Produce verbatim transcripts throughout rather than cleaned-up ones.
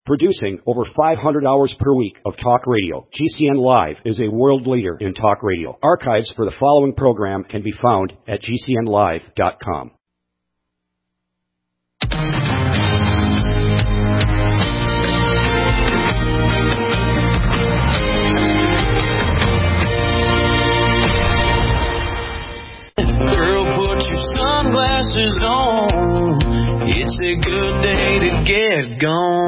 Producing over five hundred hours per week of talk radio, G C N Live is a world leader in talk radio. Archives for the following program can be found at G C N live dot com. Girl, put your sunglasses on. It's a good day to get gone.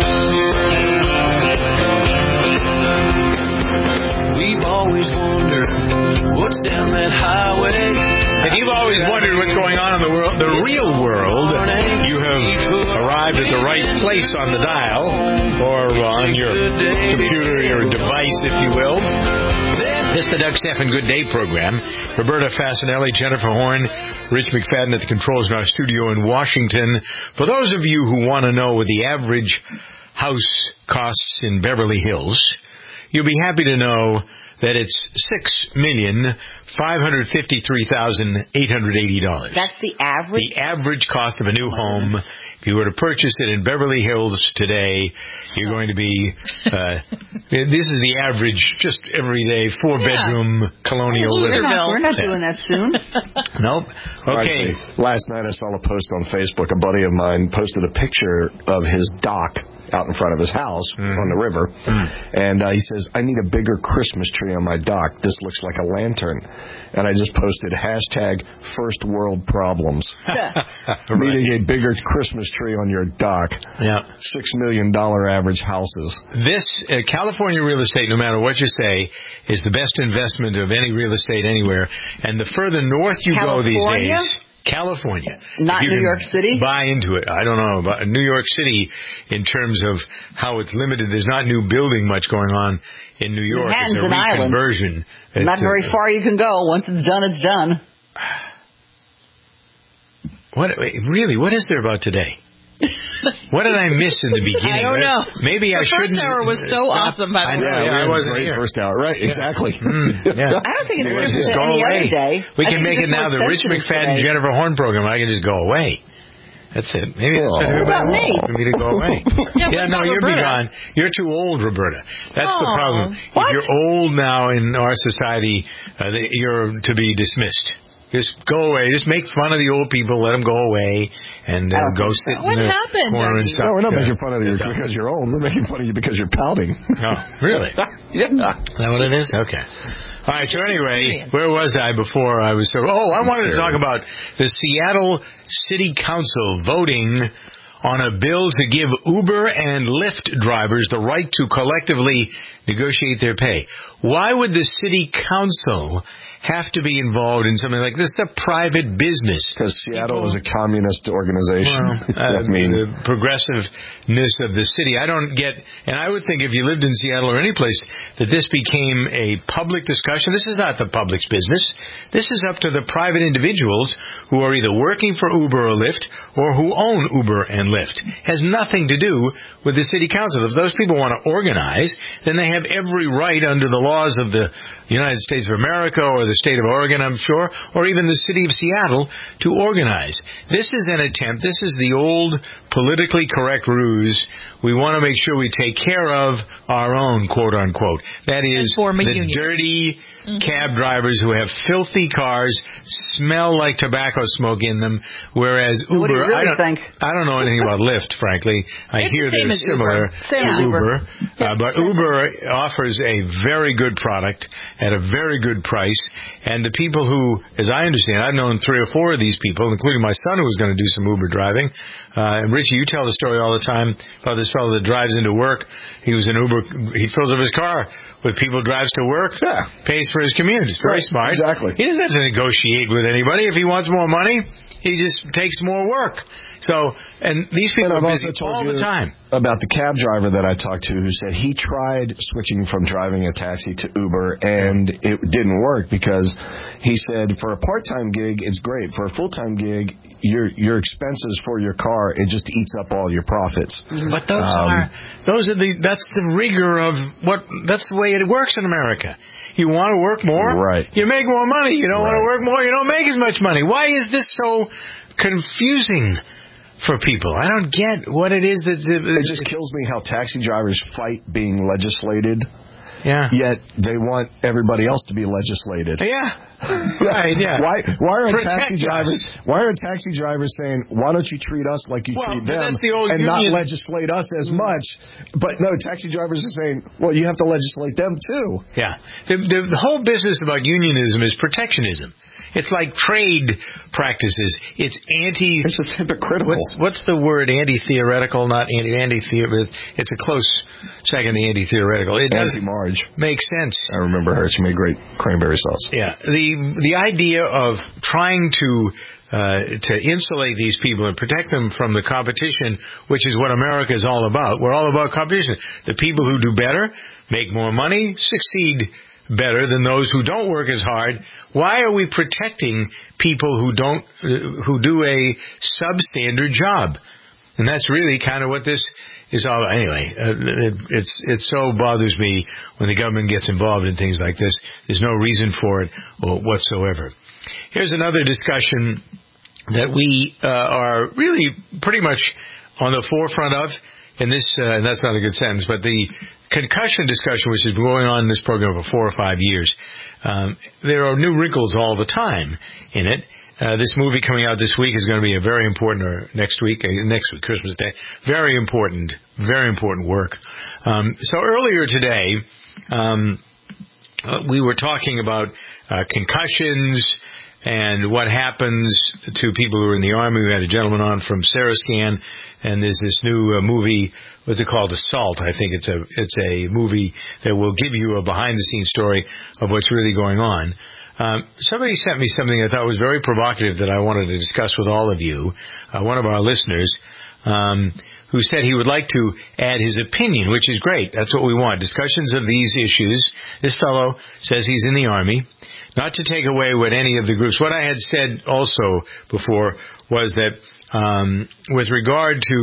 We've always wondered what's down that highway. If you've always wondered what's going on in the world, the real world, you have arrived at the right place on the dial, or on your computer, your device, if you will. This is the Doug Stephan Good Day program. Roberta Fasanelli, Jennifer Horn, Rich McFadden at the controls in our studio in Washington. For those of you who want to know what the average house costs in Beverly Hills, you'll be happy to know that it's six million five hundred fifty-three thousand eight hundred eighty dollars. That's the average? The average cost of a new home. If you were to purchase it in Beverly Hills today, you're going to be, uh, this is the average, just everyday, four-bedroom yeah. colonial living. We're not, we're not doing that soon. Nope. Okay. Right. Last night I saw a post on Facebook. A buddy of mine posted a picture of his dock out in front of his house mm. on the river. Mm. And uh, he says, I need a bigger Christmas tree on my dock. This looks like a lantern. And I just posted hashtag first world problems. Right. Needing a bigger Christmas tree on your dock. Yeah. Six million dollar average houses. This, uh, California real estate, no matter what you say, is the best investment of any real estate anywhere. And the further north you California? go these days... California. Not New York City? Buy into it. I don't know about New York City in terms of how it's limited. There's not new building much going on in New York. Manhattan's it's a reconversion. It's not very far you can go. Once it's done, it's done. What really? What is there about today? What did I miss in the beginning? I don't know. Maybe the I shouldn't. The first hour was so stop. awesome, by the way. Yeah, yeah, I wasn't great here. First hour, right? Yeah. Exactly. Mm, yeah. I don't think it's just, just just go any away. other day. We I can make it now the Rich McFadden today. Jennifer Horn program. I can just go away. That's it. Maybe that's what everybody wants for me to go away. yeah, yeah no, you'll Roberta. be gone. You're too old, Roberta. That's Aww. the problem. What? If you're old now in our society, uh, you're to be dismissed. Just go away. Just make fun of the old people. Let them go away and uh, go sit what in the happened, corner and Dougie? stuff. No, we're not uh, making fun of you because you're old. We're making fun of you because you're pouting. Oh, really? Yeah. Is that what it is? Okay. All right, so anyway, where was I before I was so... Oh, I wanted to talk about the Seattle City Council voting on a bill to give Uber and Lyft drivers the right to collectively negotiate their pay. Why would the City Council have to be involved in something like this? It's a private business. Because Seattle is a communist organization. Well, uh, I mean, the progressiveness of the city. I don't get, and I would think if you lived in Seattle or any place, that this became a public discussion. This is not the public's business. This is up to the private individuals who are either working for Uber or Lyft or who own Uber and Lyft. It has nothing to do with the city council. If those people want to organize, then they have every right under the laws of the United States of America or the state of Oregon, I'm sure, or even the city of Seattle to organize. This is an attempt. This is the old politically correct ruse. We want to make sure we take care of our own, quote unquote. That is the union. dirty mm-hmm. cab drivers who have filthy cars, smell like tobacco smoke in them, whereas Uber, what do you really I don't think? I don't know anything about Lyft, frankly. I it's hear the they're similar Uber. Same to Uber. Uber, uh, but Uber offers a very good product at a very good price, and the people who, as I understand, I've known three or four of these people, including my son who was going to do some Uber driving. Uh, and Richie, you tell the story all the time about this fellow that drives into work. He was an Uber. He fills up his car with people, drives to work, yeah. pays for his commute. It's very right, smart. Exactly. He doesn't have to negotiate with anybody. If he wants more money, he just takes more work. So, and these people I've are busy also told all you the time. About the cab driver that I talked to who said he tried switching from driving a taxi to Uber and it didn't work because he said for a part-time gig it's great. For a full-time gig, your your expenses for your car, it just eats up all your profits. But those um, are those are the that's the rigor of what that's the way it works in America. You want to work more, right? You make more money. You don't right. want to work more, you don't make as much money. Why is this so confusing for people. I don't get what it is that... that it just kills me how taxi drivers fight being legislated. Yeah. Yet they want everybody else to be legislated. Yeah. Right, yeah. Why why are Protect taxi drivers us. why are taxi drivers saying, why don't you treat us like you well, treat them that's the old and union. not legislate us as much? But no, taxi drivers are saying, well, you have to legislate them too. Yeah. The, the, the whole business about unionism is protectionism. It's like trade practices. It's anti... It's just hypocritical. What's, what's the word? Anti-theoretical, not anti... anti-theoretical. It's a close second to anti-theoretical. It does Anti-Marge. make sense. I remember her. She made great cranberry sauce. Yeah. The the idea of trying to uh, to insulate these people and protect them from the competition, which is what America is all about. We're all about competition. The people who do better, make more money, succeed better than those who don't work as hard. Why are we protecting people who don't, uh, who do a substandard job? And that's really kind of what this is all about. Anyway, uh, it, it's, it so bothers me when the government gets involved in things like this. There's no reason for it whatsoever. Here's another discussion that we uh, are really pretty much on the forefront of. And this, uh, and that's not a good sentence, but the concussion discussion, which has been going on in this program for four or five years, um, there are new wrinkles all the time in it. Uh, this movie coming out this week is going to be a very important, or next week, uh, next week, Christmas Day, very important, very important work. Um, so earlier today, um, uh, we were talking about uh, concussions and what happens to people who are in the Army. We had a gentleman on from Sarascan. And there's this new uh, movie, what's it called? Assault. I think it's a it's a movie that will give you a behind-the-scenes story of what's really going on. Um, somebody sent me something I thought was very provocative that I wanted to discuss with all of you. Uh, one of our listeners um, who said he would like to add his opinion, which is great. That's what we want. Discussions of these issues. This fellow says he's in the Army. Not to take away what any of the groups. What I had said also before was that Um, with regard to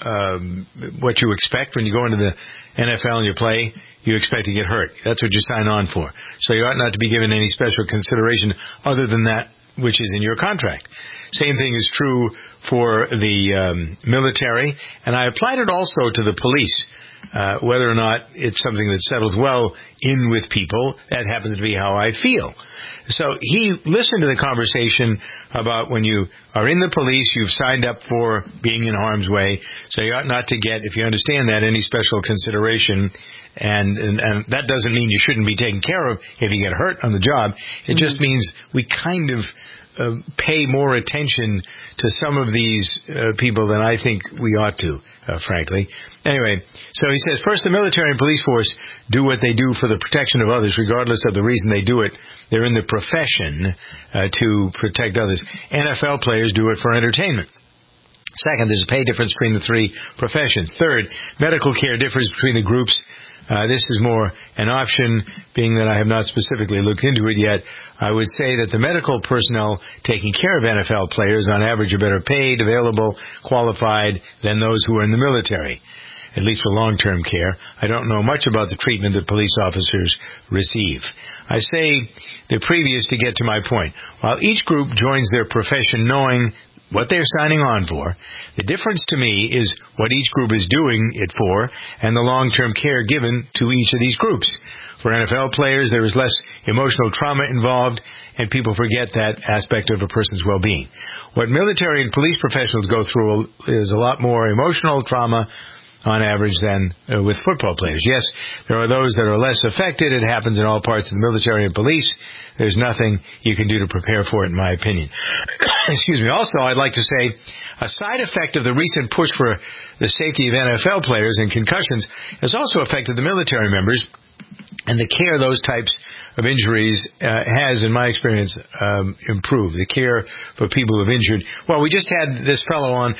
um, what you expect when you go into the N F L and you play, you expect to get hurt. That's what you sign on for. So you ought not to be given any special consideration other than that which is in your contract. Same thing is true for the um, military, and I applied it also to the police. Uh, whether or not it's something that settles well in with people, that happens to be how I feel. So he listened to the conversation about when you are in the police, you've signed up for being in harm's way, so you ought not to get, if you understand that, any special consideration. And, and, and that doesn't mean you shouldn't be taken care of if you get hurt on the job. It mm-hmm. just means we kind of uh, pay more attention to some of these uh, people than I think we ought to, uh, frankly. Anyway, so he says, first, the military and police force do what they do for the protection of others, regardless of the reason they do it. They're in the profession uh, to protect others. N F L players do it for entertainment. Second, there's a pay difference between the three professions. Third, medical care differs between the groups. Uh, this is more an option, being that I have not specifically looked into it yet. I would say that the medical personnel taking care of N F L players on average are better paid, available, qualified than those who are in the military, at least for long-term care. I don't know much about the treatment that police officers receive. I say the previous to get to my point. While each group joins their profession knowing what they're signing on for, the difference to me is what each group is doing it for and the long-term care given to each of these groups. For N F L players, there is less emotional trauma involved, and people forget that aspect of a person's well-being. What military and police professionals go through is a lot more emotional trauma on average than uh, with football players. Yes, there are those that are less affected. It happens in all parts of the military and police. There's nothing you can do to prepare for it, in my opinion. Excuse me. Also, I'd like to say a side effect of the recent push for the safety of N F L players and concussions has also affected the military members, and the care those types of injuries uh, has, in my experience, um, improved. The care for people who have injured. Well, we just had this fellow on.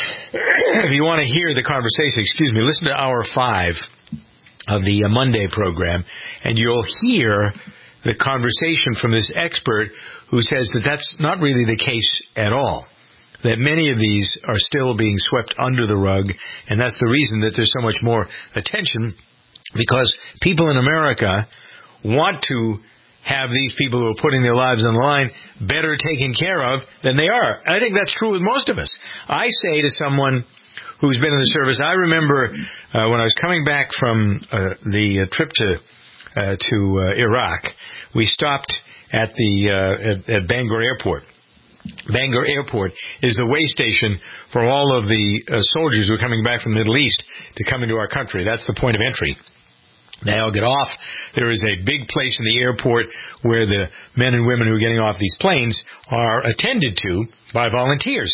If you want to hear the conversation, excuse me, listen to hour five of the uh, Monday program, and you'll hear the conversation from this expert who says that that's not really the case at all, that many of these are still being swept under the rug, and that's the reason that there's so much more attention, because people in America want to have these people who are putting their lives on the line better taken care of than they are. And I think that's true with most of us. I say to someone who's been in the service, I remember uh, when I was coming back from uh, the uh, trip to uh, to uh, Iraq, we stopped at the uh, at, at Bangor Airport. Bangor Airport is the way station for all of the uh, soldiers who are coming back from the Middle East to come into our country. That's the point of entry. They all get off. There is a big place in the airport where the men and women who are getting off these planes are attended to by volunteers.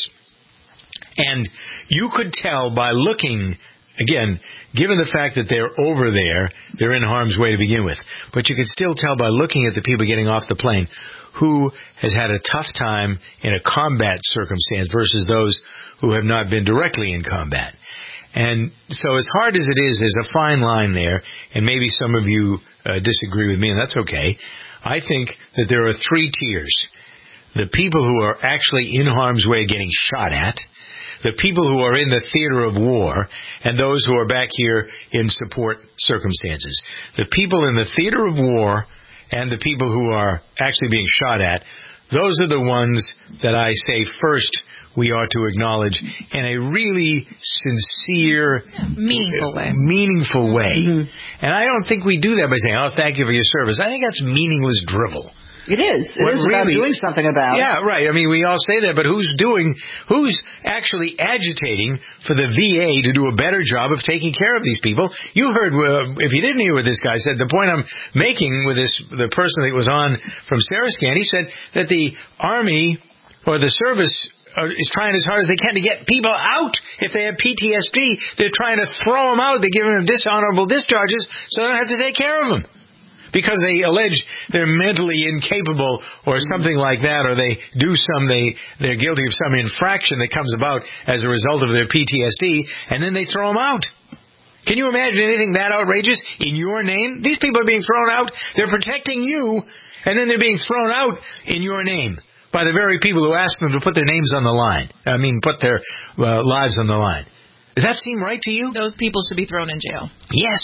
And you could tell by looking, again, given the fact that they're over there, they're in harm's way to begin with, but you could still tell by looking at the people getting off the plane who has had a tough time in a combat circumstance versus those who have not been directly in combat. And so as hard as it is, there's a fine line there, and maybe some of you uh, disagree with me, and that's okay. I think that there are three tiers. The people who are actually in harm's way getting shot at, the people who are in the theater of war, and those who are back here in support circumstances. The people in the theater of war and the people who are actually being shot at, those are the ones that I say first we ought to acknowledge in a really sincere, meaningful way. Meaningful way. Mm-hmm. And I don't think we do that by saying, oh, thank you for your service. I think that's meaningless drivel. It is. It What is about really- doing something about it. Yeah, right. I mean, we all say that, but who's doing, who's actually agitating for the V A to do a better job of taking care of these people? You heard, uh, if you didn't hear what this guy said, the point I'm making with this, the person that was on from Sarascan, he said that the Army or the service uh, is trying as hard as they can to get people out. If they have P T S D, they're trying to throw them out. They're giving them dishonorable discharges so they don't have to take care of them, because they allege they're mentally incapable or something like that, or they do some, they, they're guilty of some infraction that comes about as a result of their P T S D, and then they throw them out. Can you imagine anything that outrageous in your name? These people are being thrown out. They're protecting you, and then they're being thrown out in your name by the very people who ask them to put their names on the line. I mean, put their uh, lives on the line. Does that seem right to you? Those people should be thrown in jail. Yes.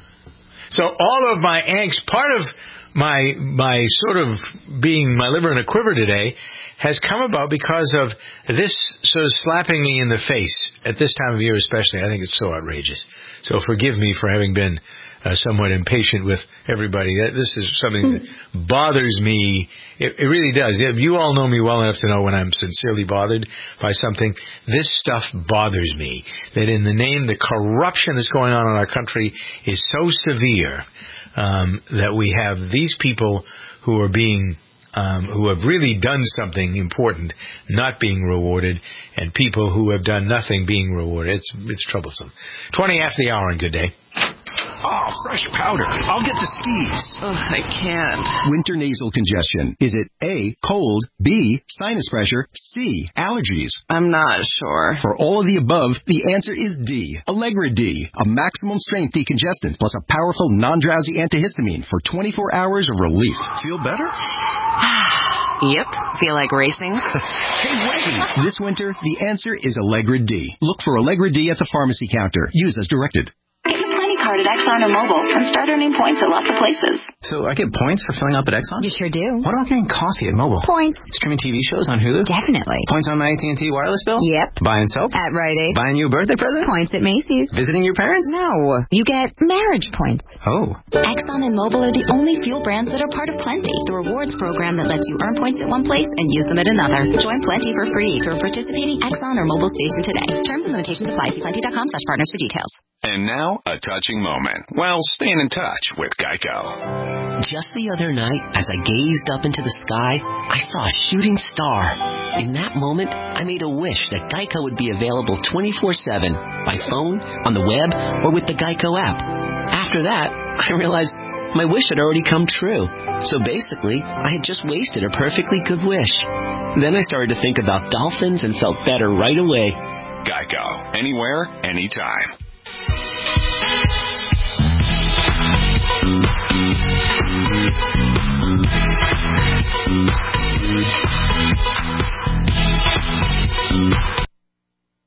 So all of my angst, part of my my sort of being my liver in a quiver today, has come about because of this sort of slapping me in the face at this time of year especially. I think it's so outrageous. So forgive me for having been uh, somewhat impatient with everybody. This is something that bothers me. It, it really does. You all know me well enough to know when I'm sincerely bothered by something. This stuff bothers me. That in the name, the corruption that's going on in our country is so severe um, that we have these people who are being Um, who have really done something important not being rewarded, and people who have done nothing being rewarded. It's it's troublesome. twenty after the hour, and good day. Oh, fresh powder. I'll get the skis. Ugh, I can't. Winter nasal congestion. Is it A, cold, B, sinus pressure, C, allergies? I'm not sure. For all of the above, the answer is D, Allegra D, a maximum strength decongestant plus a powerful non-drowsy antihistamine for twenty-four hours of relief. Feel better? Yep. Feel like racing? Hey, wait! This winter, the answer is Allegra D. Look for Allegra D at the pharmacy counter. Use as directed. Get your Plenty card at Exxon or Mobil and start earning points at lots of places. So I get points for filling up at Exxon? You sure do. What about getting coffee at Mobil? Points. Streaming T V shows on Hulu? Definitely. Points on my A T and T wireless bill? Yep. Buying soap? At Rite Aid. Buying you a birthday present? Points at Macy's. Visiting your parents? No. You get marriage points. Oh. Exxon and Mobil are the only fuel brands that are part of Plenty, the rewards program that lets you earn points at one place and use them at another. Join Plenty for free through a participating Exxon or Mobil station today. Terms and limitations apply. See plenty.com slash partners for details. And now, a touching moment. Well, staying in touch with Geico. Just the other night, as I gazed up into the sky, I saw a shooting star. In that moment, I made a wish that Geico would be available twenty-four seven, by phone, on the web, or with the Geico app. After that, I realized my wish had already come true. So basically, I had just wasted a perfectly good wish. Then I started to think about dolphins and felt better right away. Geico. Anywhere, anytime.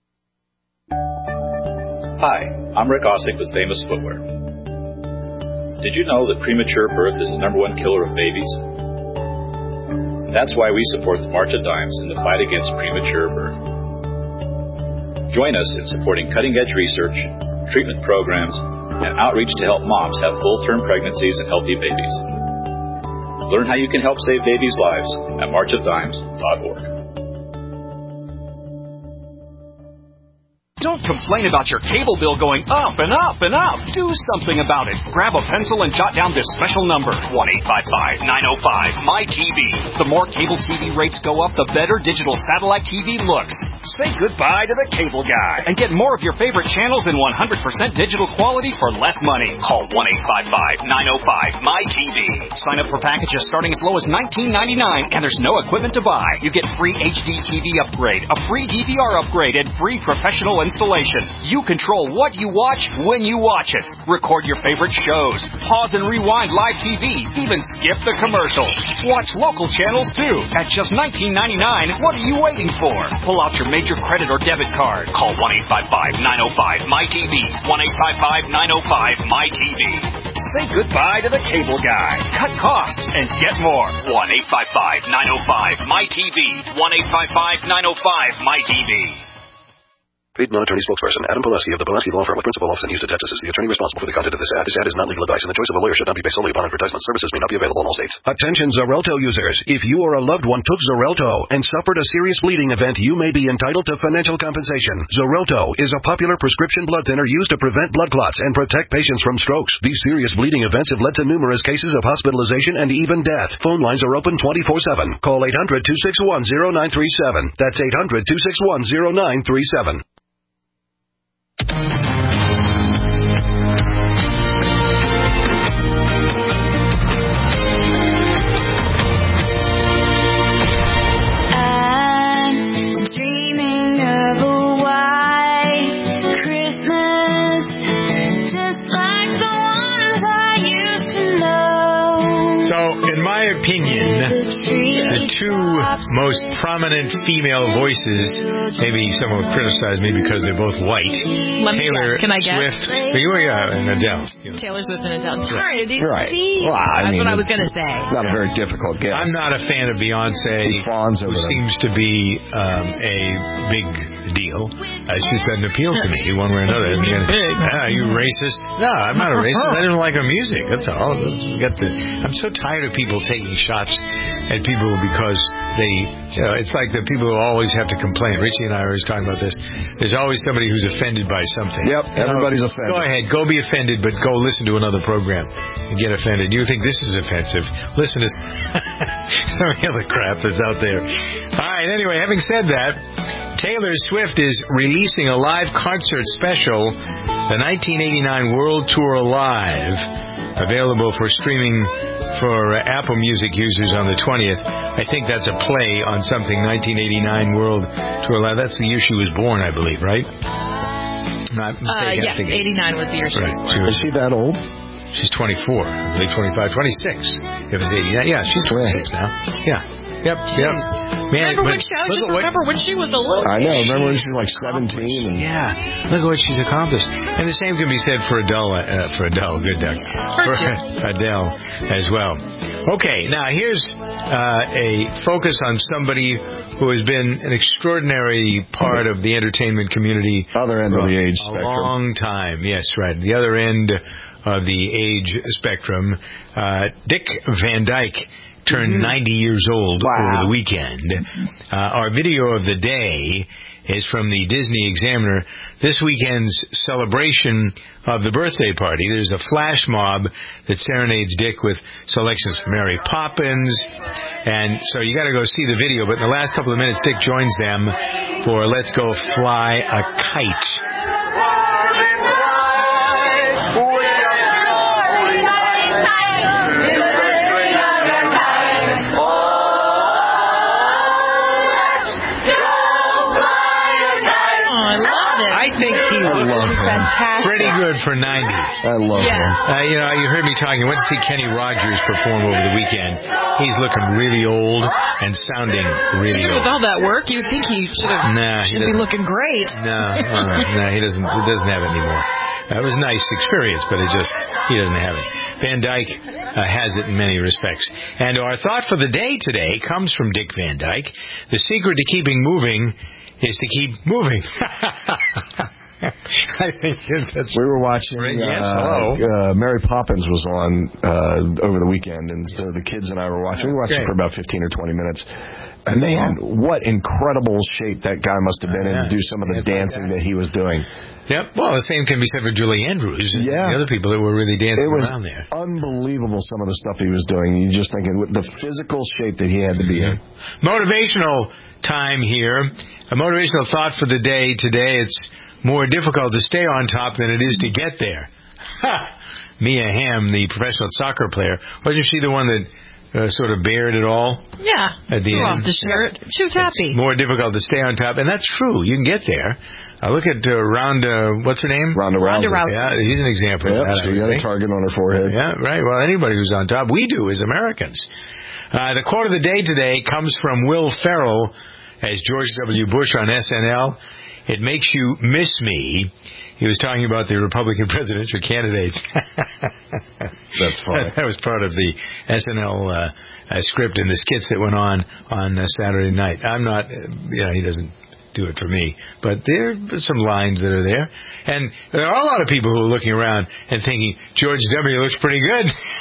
Hi, I'm Rick Ossick with Famous Footwear. Did you know that premature birth is the number one killer of babies? That's why we support the March of Dimes in the fight against premature birth. Join us in supporting cutting-edge research, treatment programs, and outreach to help moms have full-term pregnancies and healthy babies. Learn how you can help save babies' lives at march of dimes dot org. Don't complain about your cable bill going up and up and up. Do something about it. Grab a pencil and jot down this special number, one eight five five, nine oh five, M Y T V. The more cable T V rates go up, the better digital satellite T V looks. Say goodbye to the cable guy and get more of your favorite channels in one hundred percent digital quality for less money. Call one eight five five, nine oh five, M Y T V. Sign up for packages starting as low as nineteen ninety-nine, and there's no equipment to buy. You get free H D T V upgrade, a free D V R upgrade, and free professional installation. You control what you watch when you watch it. Record your favorite shows. Pause and rewind live T V. Even skip the commercials. Watch local channels too. At just nineteen ninety-nine, what are you waiting for? Pull out your major credit or debit card. Call one eight five five, nine oh five, M Y T V. one eight five five, nine oh five, M Y T V. Say goodbye to the cable guy. Cut costs and get more. one eight five five, nine oh five, M Y T V. one eight five five, nine oh five, M Y T V. Paid non-attorney spokesperson Adam Pulaski of the Pulaski Law Firm with principal office in Houston, Texas is the attorney responsible for the content of this ad. This ad is not legal advice, and the choice of a lawyer should not be based solely upon advertisement. Services may not be available in all states. Attention Xarelto users. If you or a loved one took Xarelto and suffered a serious bleeding event, you may be entitled to financial compensation. Xarelto is a popular prescription blood thinner used to prevent blood clots and protect patients from strokes. These serious bleeding events have led to numerous cases of hospitalization and even death. Phone lines are open twenty-four seven. Call eight hundred, two six one, zero nine three seven. That's eight hundred, two six one, zero nine three seven. Opinion, the two most prominent female voices, maybe someone would criticize me because they're both white. Let Taylor Can I guess? Swift, yeah, and Adele. You know. Taylor Swift and Adele. Sorry, right. right. Well, I That's mean, what I was going to say. Not a very difficult guess. I'm not a fan of Beyonce, who seems to be um, a big deal. Uh, she doesn't appeal to me one way or another. I mean, ah, you racist? No, I'm not a racist. I didn't like her music. That's all. Get the, I'm so tired of people taking shots at people because they, you know, it's like the people who always have to complain. Richie and I were always talking about this. There's always somebody who's offended by something. Yep, everybody's you know, offended. Go ahead, go be offended, but go listen to another program and get offended. You think this is offensive? Listen to some of the other crap that's out there. All right, anyway, having said that, Taylor Swift is releasing a live concert special, the nineteen eighty-nine World Tour Live, available for streaming for Apple Music users on the twentieth. I think that's a play on something, nineteen eighty-nine World Tour Live. That's the year she was born, I believe, right? Not mistaken. Uh, yes, eighty-nine was the year she right. was born. She was, is she that old? She's twenty-four. I believe twenty-five, twenty-six. If it's eighty-nine. Yeah, she's twenty-six now. Yeah. Yep, yep. Man, remember but, when she, I just remember what, when she was a little I know. kid. Remember when she was like seventeen? And yeah. Look at what she's accomplished. And the same can be said for Adele, uh, for Adele, good duck. For Adele as well. Okay, now here's uh, a focus on somebody who has been an extraordinary part of the entertainment community. Other end of the age a spectrum. long time. Yes, right. The other end of the age spectrum. Uh, Dick Van Dyke turned ninety years old wow. over the weekend. Uh, our video of the day is from the Disney Examiner. This weekend's celebration of the birthday party. There's a flash mob that serenades Dick with selections from Mary Poppins. And so you got to go see the video. But in the last couple of minutes, Dick joins them for Let's Go Fly a Kite. Fantastic. Pretty good for ninety. I love yeah. him. Uh, you know, you heard me talking. I went to see Kenny Rogers perform over the weekend. He's looking really old and sounding really Even old. with all that work, you'd think he should have nah, should be looking great. No, uh, no, he doesn't. He doesn't have it anymore. It was a nice experience, but it just he doesn't have it. Van Dyke uh, has it in many respects. And our thought for the day today comes from Dick Van Dyke. The secret to keeping moving is to keep moving. I think that's we were watching. Right? Yes, uh, hello. Uh, Mary Poppins was on uh, over the weekend, and so the kids and I were watching. We watched Okay. it for about fifteen or twenty minutes. And man, what incredible shape that guy must have been in to do some of the dancing that he was doing. Yep. Well, the same can be said for Julie Andrews and Yeah. the other people that were really dancing It was around there. unbelievable, some of the stuff he was doing. You're just thinking, with the physical shape that he had to be in. Motivational time here. A motivational thought for the day today. It's more difficult to stay on top than it is to get there. Ha! Mia Hamm, the professional soccer player, wasn't she the one that uh, sort of bared it all? Yeah. At the Blew end. off the shirt. She was happy. It's more difficult to stay on top, and that's true. You can get there. Uh, look at uh, Ronda, what's her name? Ronda Rousey. Yeah, he's an example Yep, of that. she I got a think. target on her forehead. Yeah, right. Well, anybody who's on top, we do as Americans. Uh, the quote of the day today comes from Will Ferrell as George W. Bush on S N L. It makes you miss me. He was talking about the Republican presidential candidates. That's funny. That was part of the S N L uh, uh, script and the skits that went on on uh, Saturday night. I'm not, uh, you know, he doesn't do it for me, but there are some lines that are there. And there are a lot of people who are looking around and thinking, George W. looks pretty good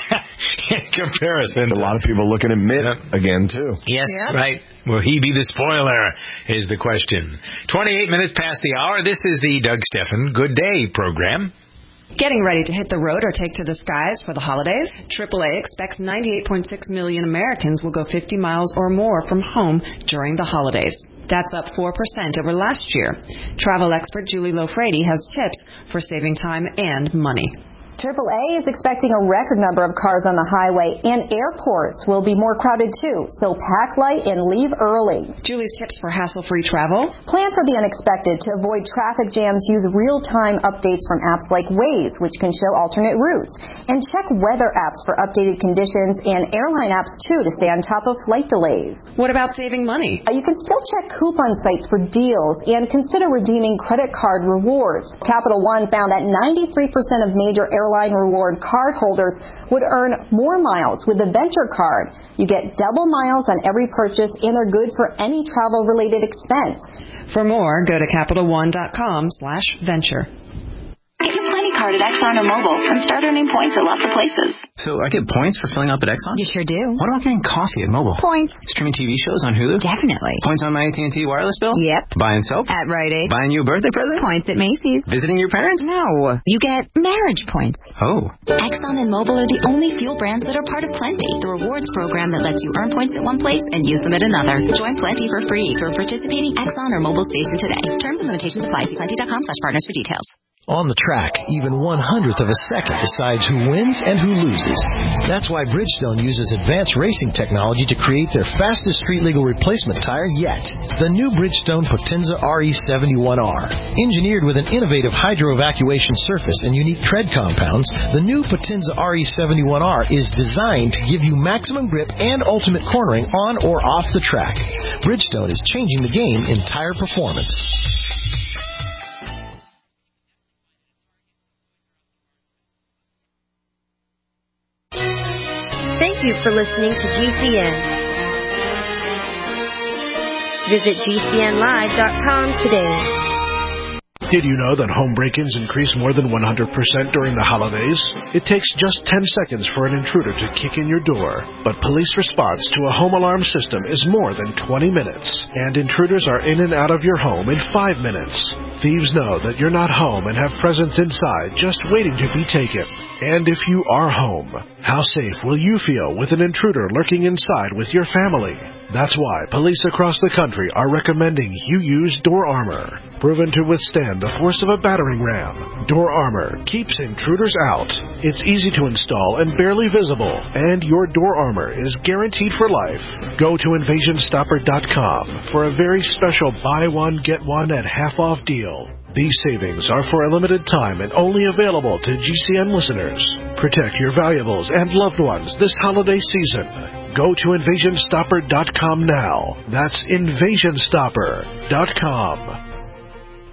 in comparison. A lot of people looking at Mitt Yep. again, too. Yes, right. Will he be the spoiler, is the question. twenty-eight minutes past the hour. This is the Doug Steffen Good Day program. Getting ready to hit the road or take to the skies for the holidays? triple A expects ninety-eight point six million Americans will go fifty miles or more from home during the holidays. That's up four percent over last year. Travel expert Julie Lofrady has tips for saving time and money. triple A is expecting a record number of cars on the highway, and airports will be more crowded too, so pack light and leave early. Julie's tips for hassle-free travel? Plan for the unexpected. To avoid traffic jams, use real-time updates from apps like Waze, which can show alternate routes. And check weather apps for updated conditions, and airline apps too to stay on top of flight delays. What about saving money? Uh, you can still check coupon sites for deals and consider redeeming credit card rewards. Capital One found that ninety-three percent of major airlines Airline reward card holders would earn more miles with the Venture card. You get double miles on every purchase, and they're good for any travel-related expense. For more, go to Capital One dot com slash venture. Get your Plenty card at Exxon or Mobil and start earning points at lots of places. So I get points for filling up at Exxon? You sure do. What about getting coffee at Mobil? Points. Streaming T V shows on Hulu? Definitely. Points on my A T and T wireless bill? Yep. Buying soap? At Rite Aid. Buying you a birthday present? Points at Macy's. Visiting your parents? No. You get marriage points. Oh. Exxon and Mobil are the only fuel brands that are part of Plenty, the rewards program that lets you earn points at one place and use them at another. Join Plenty for free for participating Exxon or Mobil station today. Terms and limitations apply. See plenty dot com slash partners for details. On the track, even one hundredth of a second decides who wins and who loses. That's why Bridgestone uses advanced racing technology to create their fastest street-legal replacement tire yet. The new Bridgestone Potenza R E seventy-one R. Engineered with an innovative hydro-evacuation surface and unique tread compounds, the new Potenza R E seventy-one R is designed to give you maximum grip and ultimate cornering on or off the track. Bridgestone is changing the game in tire performance. Thank you for listening to G C N. Visit G C N live dot com today. Did you know that home break-ins increase more than one hundred percent during the holidays? It takes just ten seconds for an intruder to kick in your door. But police response to a home alarm system is more than twenty minutes. And intruders are in and out of your home in five minutes. Thieves know that you're not home and have presents inside just waiting to be taken. And if you are home, how safe will you feel with an intruder lurking inside with your family? That's why police across the country are recommending you use Door Armor. Proven to withstand the force of a battering ram, Door Armor keeps intruders out. It's easy to install and barely visible, and your Door Armor is guaranteed for life. Go to invasion stopper dot com for a very special buy one, get one at half-off deal. These savings are for a limited time and only available to G C N listeners. Protect your valuables and loved ones this holiday season. Go to invasion stopper dot com now. That's invasion stopper dot com.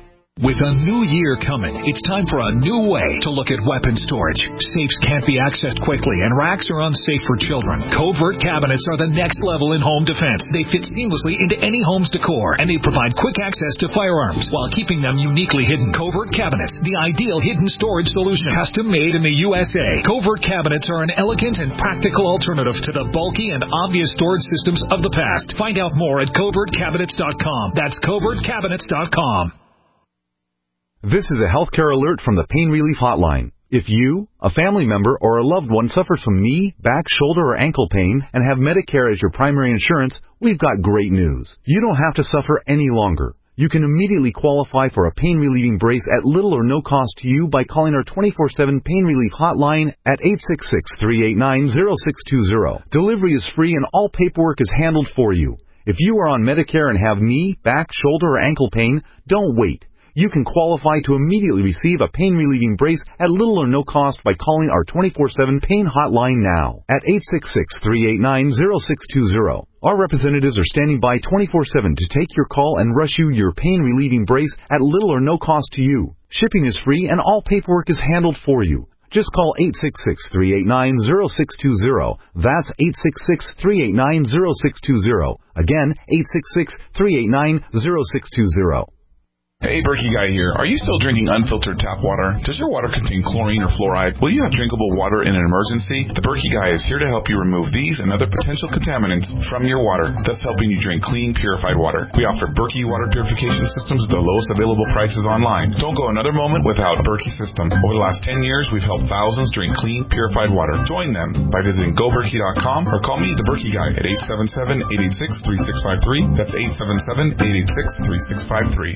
With a new year coming, it's time for a new way to look at weapon storage. Safes can't be accessed quickly, and racks are unsafe for children. Covert cabinets are the next level in home defense. They fit seamlessly into any home's decor, and they provide quick access to firearms while keeping them uniquely hidden. Covert cabinets, the ideal hidden storage solution. Custom made in the U S A. Covert cabinets are an elegant and practical alternative to the bulky and obvious storage systems of the past. Find out more at covert cabinets dot com. That's covert cabinets dot com. This is a healthcare alert from the Pain Relief Hotline. If you, a family member, or a loved one suffers from knee, back, shoulder, or ankle pain and have Medicare as your primary insurance, we've got great news. You don't have to suffer any longer. You can immediately qualify for a pain-relieving brace at little or no cost to you by calling our twenty-four seven Pain Relief Hotline at eight six six, three eight nine, zero six two zero. Delivery is free and all paperwork is handled for you. If you are on Medicare and have knee, back, shoulder, or ankle pain, don't wait. You can qualify to immediately receive a pain-relieving brace at little or no cost by calling our twenty-four seven Pain Hotline now at eight six six, three eight nine, zero six two zero. Our representatives are standing by twenty-four seven to take your call and rush you your pain-relieving brace at little or no cost to you. Shipping is free and all paperwork is handled for you. Just call eight six six, three eight nine, zero six two zero. That's eight six six, three eight nine, zero six two zero. Again, eight six six, three eight nine, zero six two zero. Hey, Berkey Guy here. Are you still drinking unfiltered tap water? Does your water contain chlorine or fluoride? Will you have drinkable water in an emergency? The Berkey Guy is here to help you remove these and other potential contaminants from your water, thus helping you drink clean, purified water. We offer Berkey water purification systems at the lowest available prices online. Don't go another moment without a Berkey system. Over the last ten years, we've helped thousands drink clean, purified water. Join them by visiting go berkey dot com or call me, the Berkey Guy, at eight seven seven, eight eight six, three six five three. That's eight seven seven, eight eight six, three six five three.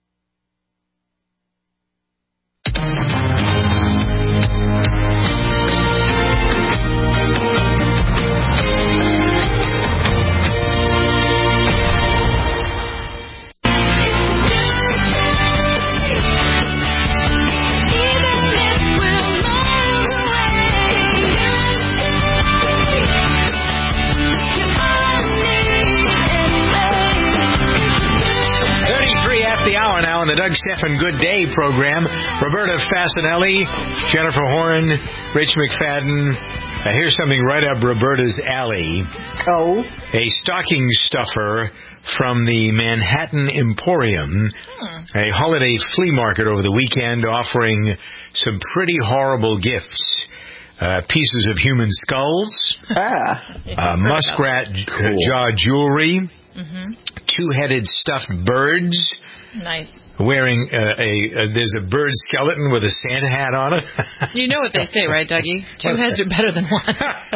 On the Doug Stephan Good Day program, Roberta Fasanelli, Jennifer Horn, Rich McFadden. Uh, here's something right up Roberta's alley. Oh. A stocking stuffer from the Manhattan Emporium, hmm. a holiday flea market over the weekend offering some pretty horrible gifts. Uh, pieces of human skulls, ah. uh, muskrat cool. jaw jewelry, mm-hmm. two-headed stuffed birds. Nice. Wearing uh, a, uh, there's a bird skeleton with a Santa hat on it. You know what they say, right, Dougie? Two heads are better than one.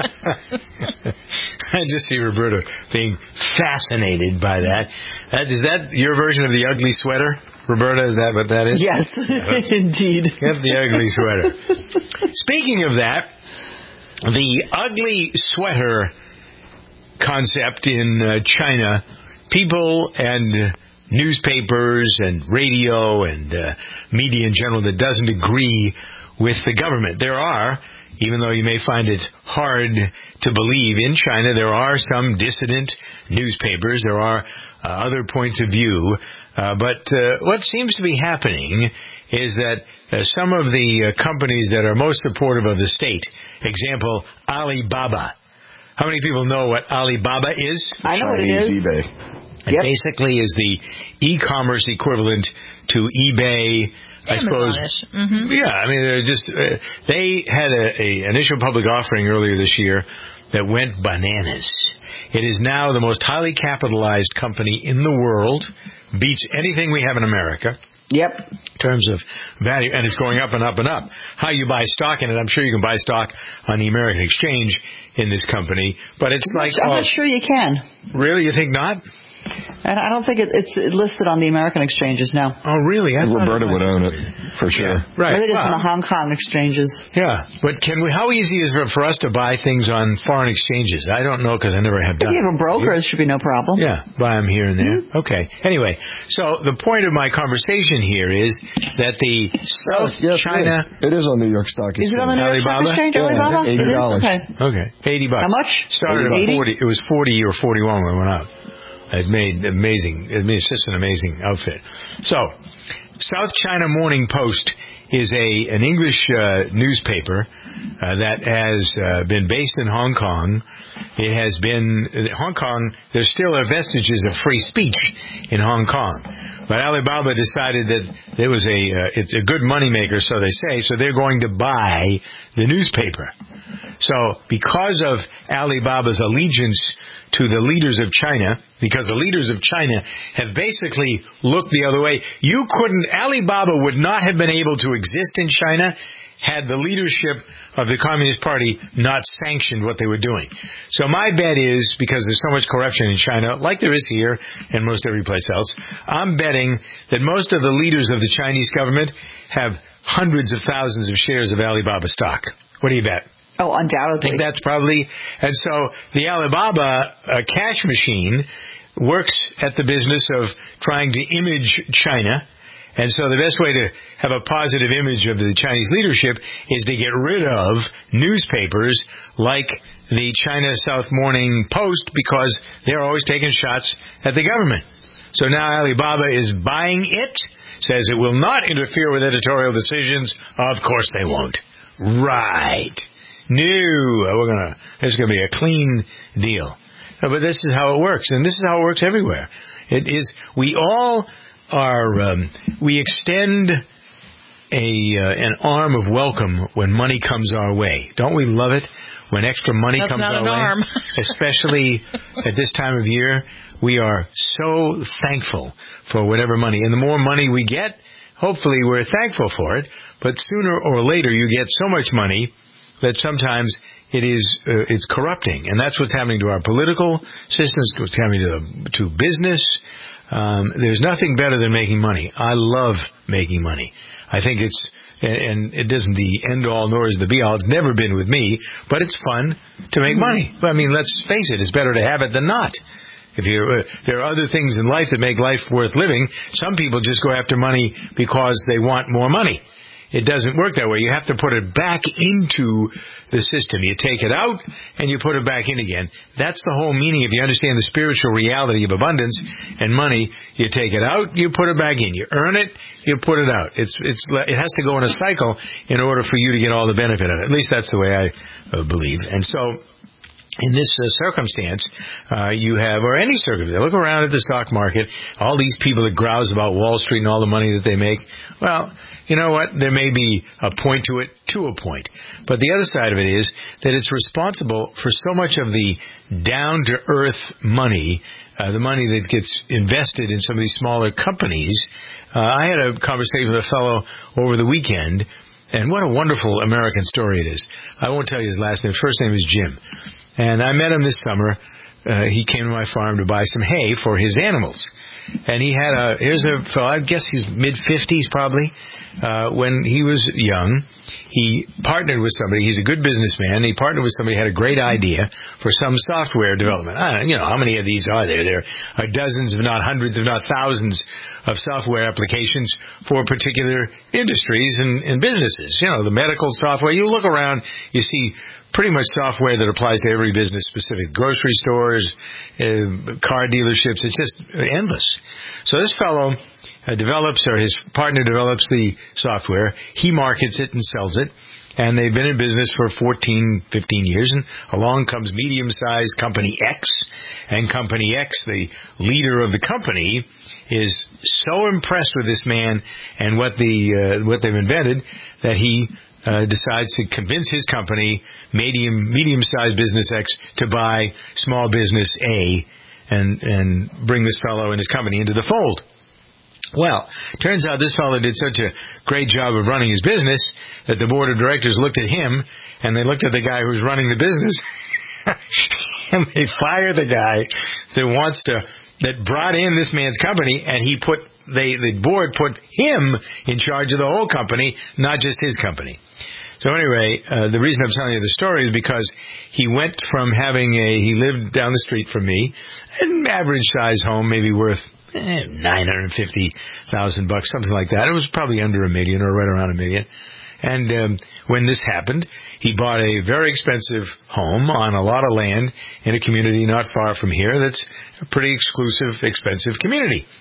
I just see Roberta being fascinated by that. that. Is that your version of the ugly sweater, Roberta? Is that what that is? Yes, yeah, indeed. Get the ugly sweater. Speaking of that, the ugly sweater concept in uh, China, people and newspapers and radio and uh, media in general that doesn't agree with the government. There are, even though you may find it hard to believe, in China there are some dissident newspapers. There are uh, other points of view. Uh, but uh, what seems to be happening is that uh, some of the uh, companies that are most supportive of the state, example, Alibaba. How many people know what Alibaba is? I know Chinese what it is. eBay. It yep. basically is the e-commerce equivalent to eBay, I suppose. Mm-hmm. Yeah, I mean, they're just uh, they had a, a initial public offering earlier this year that went bananas. It is now the most highly capitalized company in the world, beats anything we have in America. Yep. In terms of value, and it's going up and up and up. How you buy stock in it, I'm sure you can buy stock on the American Exchange in this company, but it's I'm like... Not, I'm oh, not sure you can. Really? You think not? And I don't think it, it's listed on the American exchanges now. Oh, really? I Roberta would own it, for sure. Yeah, right. Maybe it's well, on the Hong Kong exchanges. Yeah, but can we? How easy is it for us to buy things on foreign exchanges? I don't know because I never have done it. If you have a broker, it should be no problem. Yeah, buy them here and there. Mm-hmm. Okay. Anyway, so the point of my conversation here is that the South yes, China... It is. It is on New York Stock Exchange. Is it on the New York Stock Exchange, yeah, Alibaba? eighty dollars. Okay. Okay, eighty bucks. How much? Started at forty. It was forty or forty-one when it went up. It made amazing. It made, it's just an amazing outfit. So, South China Morning Post is a an English uh, newspaper uh, that has uh, been based in Hong Kong. It has been Hong Kong. There's still vestiges of free speech in Hong Kong, but Alibaba decided that there was a uh, it's a good moneymaker, so they say. So they're going to buy the newspaper. So because of Alibaba's allegiance to the leaders of China, because the leaders of China have basically looked the other way, you couldn't, Alibaba would not have been able to exist in China had the leadership of the Communist Party not sanctioned what they were doing. So my bet is, because there's so much corruption in China, like there is here and most every place else, I'm betting that most of the leaders of the Chinese government have hundreds of thousands of shares of Alibaba stock. What do you bet? Oh, undoubtedly. I think that's probably, and so the Alibaba uh, cash machine works at the business of trying to image China. And so the best way to have a positive image of the Chinese leadership is to get rid of newspapers like the China South Morning Post, because they're always taking shots at the government. So now Alibaba is buying it, says it will not interfere with editorial decisions. Of course they won't. Right. No, we're gonna. It's gonna be a clean deal. No, but this is how it works, and this is how it works everywhere. It is. We all are. Um, we extend a uh, an arm of welcome when money comes our way. Don't we love it when extra money That's comes not our an way? arm. Especially at this time of year, we are so thankful for whatever money, and the more money we get, hopefully we're thankful for it. But sooner or later, you get so much money that sometimes it is uh, it's corrupting, and that's what's happening to our political systems. What's happening to to business. Um, there's nothing better than making money. I love making money. I think it's and it isn't the end all nor is the be all. It's never been with me, but it's fun to make money. I mean, let's face it, it's better to have it than not. If you uh, there are other things in life that make life worth living. Some people just go after money because they want more money. It doesn't work that way. You have to put it back into the system. You take it out and you put it back in again. That's the whole meaning. If you understand the spiritual reality of abundance and money, you take it out, you put it back in. You earn it, you put it out. It's it's it has to go in a cycle in order for you to get all the benefit of it. At least that's the way I uh, believe. And so in this uh, circumstance, uh, you have, or any circumstance, look around at the stock market, all these people that grouse about Wall Street and all the money that they make. Well, you know what? There may be a point to it, to a point. But the other side of it is that it's responsible for so much of the down-to-earth money, uh, the money that gets invested in some of these smaller companies. Uh, I had a conversation with a fellow over the weekend, and what a wonderful American story it is. I won't tell you his last name. His first name is Jim. And I met him this summer. Uh, he came to my farm to buy some hay for his animals. And he had a, here's a fellow, I guess he's mid-fifties probably. Uh, when he was young, he partnered with somebody. He's a good businessman. He partnered with somebody who had a great idea for some software development. I don't, you know, how many of these are there? There are dozens, if not hundreds, if not thousands of software applications for particular industries and, and businesses. You know, the medical software. You look around, you see pretty much software that applies to every business specific. Grocery stores, uh, car dealerships. It's just endless. So this fellow Uh, develops, or his partner develops the software. He markets it and sells it. And they've been in business for fourteen, fifteen years. And along comes medium-sized Company X. And Company X, the leader of the company, is so impressed with this man and what the uh, what they've invented that he uh, decides to convince his company, medium medium-sized Business X, to buy small business A and and bring this fellow and his company into the fold. Well, turns out this fellow did such a great job of running his business that the board of directors looked at him and they looked at the guy who was running the business and they fired the guy that wants to, that brought in this man's company, and he put, they, the board put him in charge of the whole company, not just his company. So anyway, uh, the reason I'm telling you the story is because he went from having a, he lived down the street from me, an average size home, maybe worth nine hundred fifty thousand bucks, something like that. It was probably under a million or right around a million. And um, when this happened, he bought a very expensive home on a lot of land in a community not far from here that's a pretty exclusive, expensive community.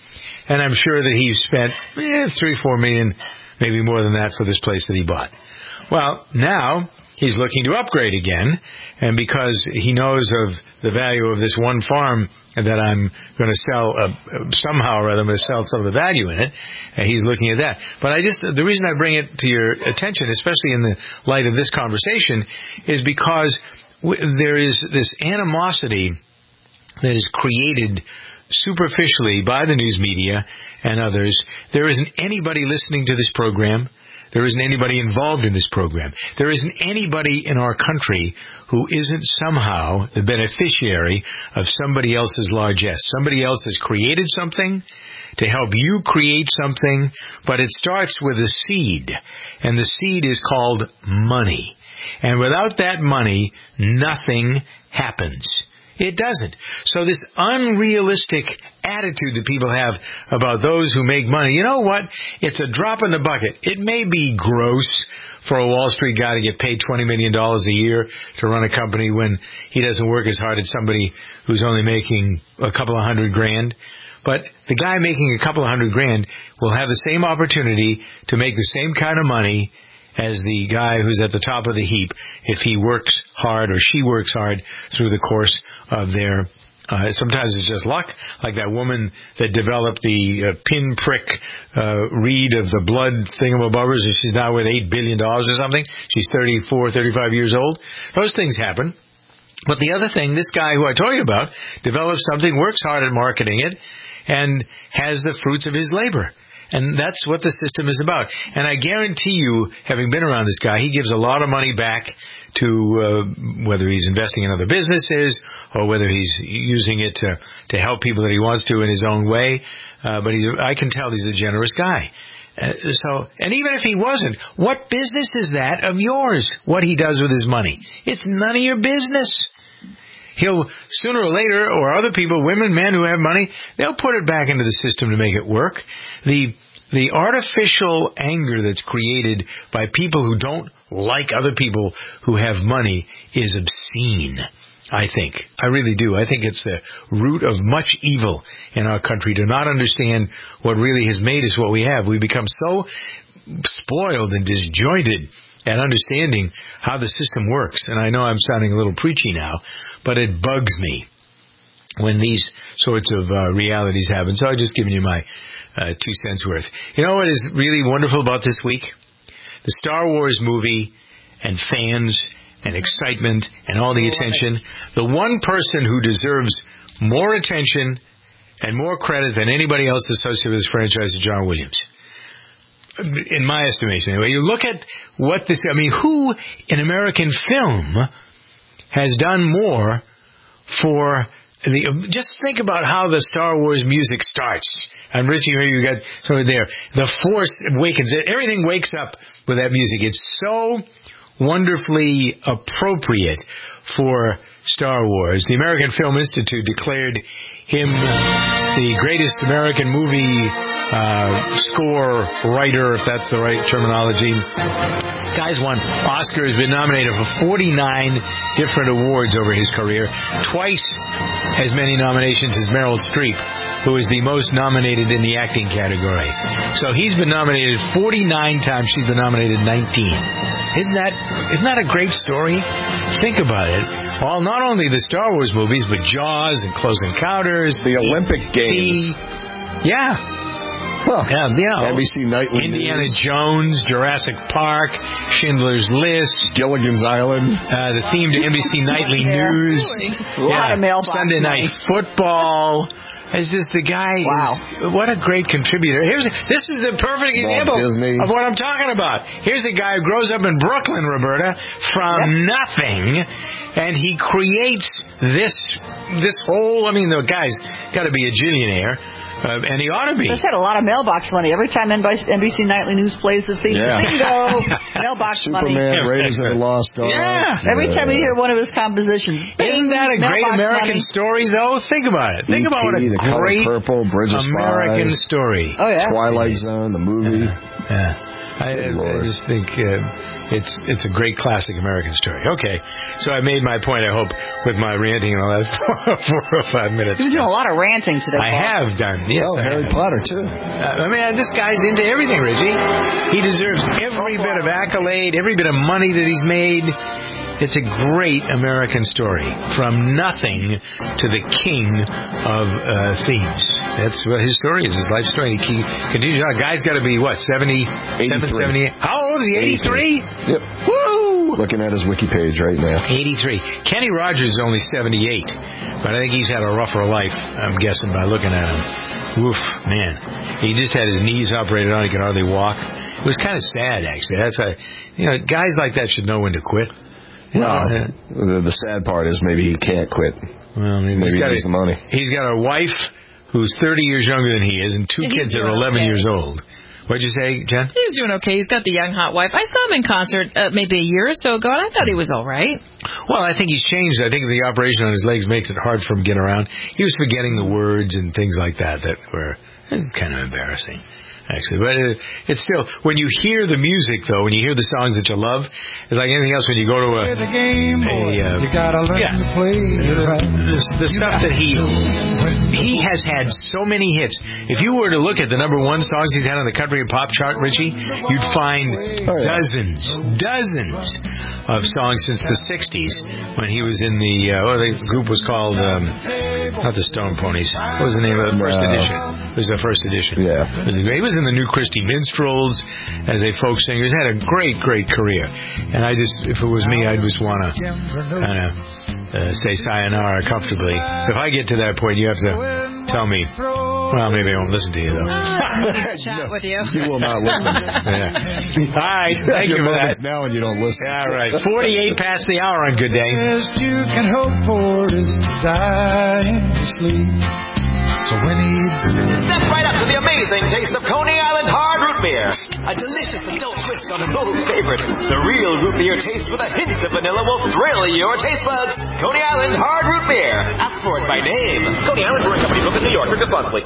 And I'm sure that he spent eh, three, four million, maybe more than that for this place that he bought. Well, now he's looking to upgrade again, and because he knows of the value of this one farm that I'm going to sell, uh, somehow or other I'm going to sell some of the value in it, and he's looking at that. But I just, the reason I bring it to your attention, especially in the light of this conversation, is because w- there is this animosity that is created superficially by the news media and others. There isn't anybody listening to this program. There isn't anybody involved in this program. There isn't anybody in our country who isn't somehow the beneficiary of somebody else's largesse. Somebody else has created something to help you create something, but it starts with a seed, and the seed is called money. And without that money, nothing happens. It doesn't. So this unrealistic attitude that people have about those who make money, you know what? It's a drop in the bucket. It may be gross for a Wall Street guy to get paid twenty million dollars a year to run a company when he doesn't work as hard as somebody who's only making a couple of hundred grand. But the guy making a couple of hundred grand will have the same opportunity to make the same kind of money as the guy who's at the top of the heap if he works hard or she works hard through the course of their, uh, sometimes it's just luck, like that woman that developed the uh, pinprick uh, read of the blood thingamabobbers, and she's now worth eight billion dollars or something. She's thirty-four, thirty-five years old. Those things happen. But the other thing, this guy who I told you about develops something, works hard at marketing it, and has the fruits of his labor. And that's what the system is about. And I guarantee you, having been around this guy, he gives a lot of money back to uh, whether he's investing in other businesses or whether he's using it to, to help people that he wants to in his own way. Uh, but he's, I can tell he's a generous guy. Uh, so, and even if he wasn't, what business is that of yours, what he does with his money? It's none of your business. He'll, sooner or later, or other people, women, men who have money, they'll put it back into the system to make it work. The the artificial anger that's created by people who don't like other people who have money is obscene, I think. I really do. I think it's the root of much evil in our country to not understand what really has made us what we have. We become so spoiled and disjointed at understanding how the system works. And I know I'm sounding a little preachy now, but it bugs me when these sorts of uh, realities happen. So I've just given you my uh, two cents worth. You know what is really wonderful about this week? The Star Wars movie and fans and excitement and all the attention. The one person who deserves more attention and more credit than anybody else associated with this franchise is John Williams. In my estimation, anyway. You look at what this, I mean, who in American film has done more for the, just think about how the Star Wars music starts. And Richie, here you got something there. The Force awakens. Everything wakes up with that music. It's so wonderfully appropriate for Star Wars. The American Film Institute declared him the greatest American movie uh, score writer, if that's the right terminology. Guy's won Oscars, been nominated for forty-nine different awards over his career, twice as many nominations as Meryl Streep, who is the most nominated in the acting category. So he's been nominated forty-nine times. She's been nominated nineteen. Isn't that isn't that a great story? Think about it. Well, not only the Star Wars movies, but Jaws and Close Encounters, the Olympic Games. Yeah. Huh. Yeah, you know, N B C Nightly Indiana News. Jones, Jurassic Park, Schindler's List, Gilligan's Island, uh, the theme to N B C Nightly yeah, News, really. A yeah, lot of mailbox Sunday money. Night Football. It's just the guy. Wow. Is, what a great contributor. Here's this is the perfect example Disney. of what I'm talking about. Here's a guy who grows up in Brooklyn, Roberta, from yep. nothing, and he creates this this whole. I mean, the guy's got to be a gillionaire. Uh, and he ought to be. He's had a lot of mailbox money. Every time N B C Nightly News plays the theme, yeah. bingo, mailbox Superman, money. Superman, Raiders of the Lost Ark. Yeah. Every time you hear one of his compositions. Isn't that a great American money. story, though? Think about it. Think E T, about what a the great Purple, Bridge of American Spies, story. Oh, yeah. Twilight Zone, the movie. Yeah. yeah. I, I just think uh, it's it's a great classic American story. Okay, so I made my point, I hope, with my ranting in the last four, four or five minutes. You've been doing a lot of ranting today, I Paul. have done, yes. Oh, I Harry have. Potter, too. Uh, I mean, this guy's into everything, Richie. He deserves every bit of accolade, every bit of money that he's made. It's a great American story, from nothing to the king of uh, themes. That's what his story is, his life story. He continues on. Guy's got to be, what, seventy-seven, seventy-eight? How old is he, eighty-three? Yep. Woo! Looking at his wiki page right now. eighty-three. Kenny Rogers is only seventy-eight, but I think he's had a rougher life, I'm guessing, by looking at him. Oof, man. He just had his knees operated on. He could hardly walk. It was kind of sad, actually. That's a, you know, guys like that should know when to quit. Well, uh, the, the sad part is maybe he can't quit. Well, maybe, maybe he's got he needs a, the money. He's got a wife who's thirty years younger than he is, and two And kids that are eleven okay. years old. What'd you say, Jen? He's doing okay. He's got the young, hot wife. I saw him in concert uh, maybe a year or so ago, and I thought he was all right. Well, I think he's changed. I think the operation on his legs makes it hard for him to get around. He was forgetting the words and things like that that were kind of embarrassing. Actually, but it, it's still, when you hear the music, though, when you hear the songs that you love, it's like anything else when you go to a, the game, boy, a uh, you gotta learn yeah, to play it right. the, the stuff that he he has had so many hits. If you were to look at the number one songs he's had on the country and pop chart, Richie, you'd find oh, yeah. dozens, dozens of songs since the sixties when he was in the, uh, well, the group was called, um, not the Stone Ponies. What was the name of the first no. edition? It was the first edition. Yeah. It was, he was in the New Christie Minstrels as a folk singer. He's had a great, great career. And I just, if it was me, I'd just want to kind of uh, say sayonara comfortably. If I get to that point, you have to tell me, well, maybe I won't listen to you, though. Chat with you. You will not listen. Yeah. All right. Thank you for that. Now and you don't listen. All right. forty-eight past the hour on Good Day. Best you can hope for is to die in your sleep. So when he... Step right up to the amazing taste of Coney Island Hard Root Beer. A delicious adult twist on an old favorite. The real root beer taste with a hint of vanilla will thrill your taste buds. Coney Island Hard Root Beer. Ask for it by name. Coney Island Brewing Company, Brooklyn, New York. Drink responsibly.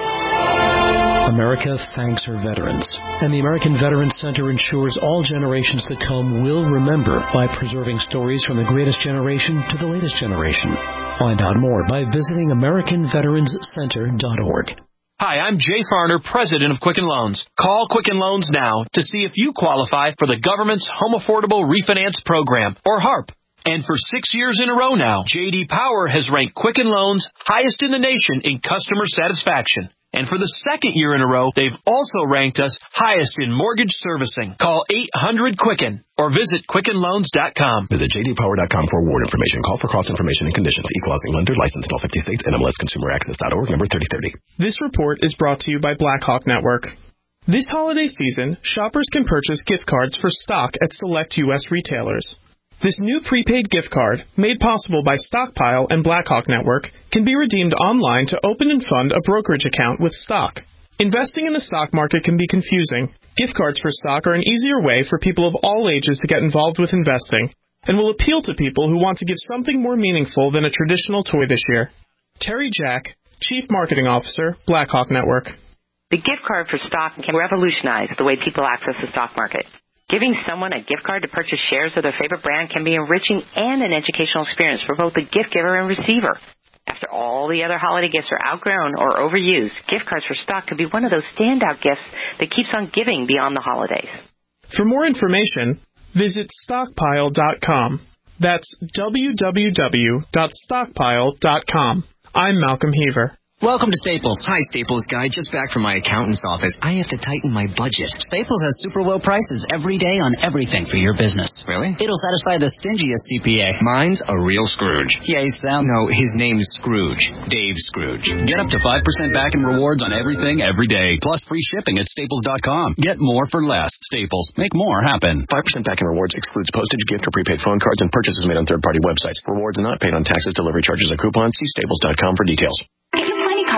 America thanks her veterans, and the American Veterans Center ensures all generations that come will remember by preserving stories from the greatest generation to the latest generation. Find out more by visiting American Veterans Center dot org. Hi, I'm Jay Farner, president of Quicken Loans. Call Quicken Loans now to see if you qualify for the government's Home Affordable Refinance Program, or HARP. And for six years in a row now, J D Power has ranked Quicken Loans highest in the nation in customer satisfaction. And for the second year in a row, they've also ranked us highest in mortgage servicing. Call eight hundred Quicken or visit Quicken Loans dot com. Visit J D Power dot com for award information. Call for cross information and conditions. Equal housing lender, licensed in all fifty states, N M L S Consumer Access dot org, number thirty thirty. This report is brought to you by Blackhawk Network. This holiday season, shoppers can purchase gift cards for stock at select U S retailers. This new prepaid gift card, made possible by Stockpile and Blackhawk Network, can be redeemed online to open and fund a brokerage account with stock. Investing in the stock market can be confusing. Gift cards for stock are an easier way for people of all ages to get involved with investing, and will appeal to people who want to give something more meaningful than a traditional toy this year. Terry Jack, Chief Marketing Officer, Blackhawk Network. The gift card for stock can revolutionize the way people access the stock market. Giving someone a gift card to purchase shares of their favorite brand can be enriching and an educational experience for both the gift giver and receiver. After all the other holiday gifts are outgrown or overused, gift cards for stock could be one of those standout gifts that keeps on giving beyond the holidays. For more information, visit stockpile dot com. That's w w w dot stockpile dot com. I'm Malcolm Heaver. Welcome to Staples. Hi, Staples guy. Just back from my accountant's office. I have to tighten my budget. Staples has super low prices every day on everything for your business. Really? It'll satisfy the stingiest C P A. Mine's a real Scrooge. Yeah, Sam. No, his name's Scrooge. Dave Scrooge. Get up to five percent back in rewards on everything every day. Plus free shipping at staples dot com. Get more for less. Staples. Make more happen. five percent back in rewards excludes postage, gift, or prepaid phone cards and purchases made on third-party websites. Rewards not paid on taxes, delivery charges, or coupons. See staples dot com for details.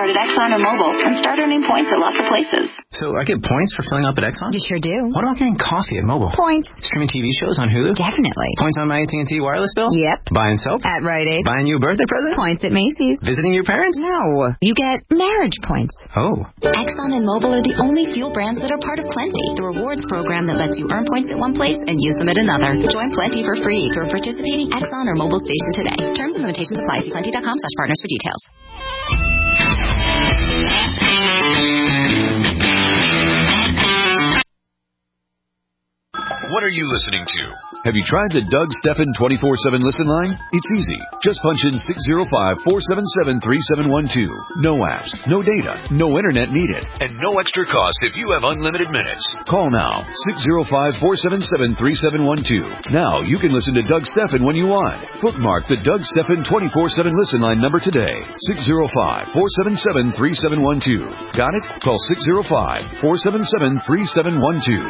card at Exxon or Mobil and start earning points at lots of places. So I get points for filling up at Exxon? You sure do. What about getting coffee at Mobil? Points. Streaming T V shows on Hulu? Definitely. Points on my A T and T wireless bill? Yep. Buying soap? At Rite Aid. Buying you a birthday present? Points at Macy's. Visiting your parents? No. You get marriage points. Oh. Exxon and Mobil are the only fuel brands that are part of Plenty, the rewards program that lets you earn points at one place and use them at another. Join Plenty for free through a participating Exxon or Mobil station today. Terms and limitations apply. See plenty.com slash partners for details. What are you listening to? Have you tried the Doug Stephan twenty-four seven listen line? It's easy. Just punch in six zero five, four seven seven, three seven one two. No apps, no data, no internet needed. And no extra cost if you have unlimited minutes. Call now, six zero five, four seven seven, three seven one two. Now you can listen to Doug Stephan when you want. Bookmark the Doug Stephan twenty-four seven listen line number today. six zero five, four seven seven, three seven one two. Got it? Call six zero five, four seven seven, three seven one two.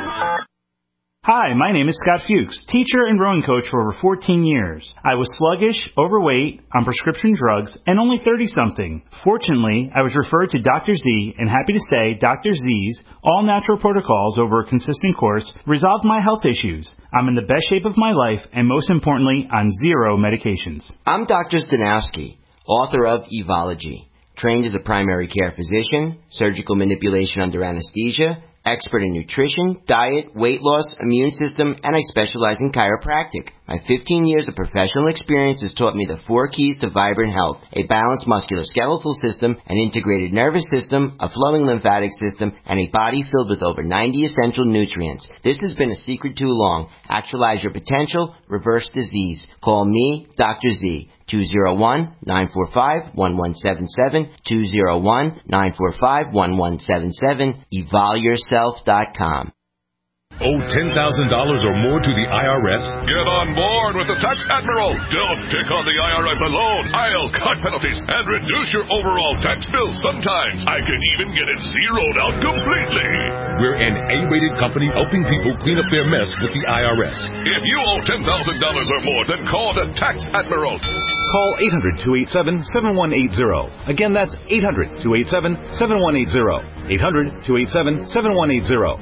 Hi, my name is Scott Fuchs, teacher and rowing coach for over fourteen years. I was sluggish, overweight, on prescription drugs, and only thirty-something. Fortunately, I was referred to Doctor Z, and happy to say Doctor Z's all-natural protocols over a consistent course resolved my health issues. I'm in the best shape of my life, and most importantly, on zero medications. I'm Doctor Stanowski, author of Evology, trained as a primary care physician, surgical manipulation under anesthesia, expert in nutrition, diet, weight loss, immune system, and I specialize in chiropractic. My fifteen years of professional experience has taught me the four keys to vibrant health: a balanced musculoskeletal system, an integrated nervous system, a flowing lymphatic system, and a body filled with over ninety essential nutrients. This has been a secret too long. Actualize your potential, reverse disease. Call me, Doctor Z, two oh one, nine four five, one one seven seven, two oh one, nine four five, one one seven seven, evol yourself dot com. Owe ten thousand dollars or more to the I R S? Get on board with the Tax Admiral. Don't take on the I R S alone. I'll cut penalties and reduce your overall tax bill. Sometimes I can even get it zeroed out completely. We're an A-rated company helping people clean up their mess with the I R S. If you owe ten thousand dollars or more, then call the Tax Admiral. Call eight hundred, two eight seven, seven one eight zero. Again, that's eight hundred, two eight seven, seven one eight zero. eight hundred, two eight seven, seven one eight zero.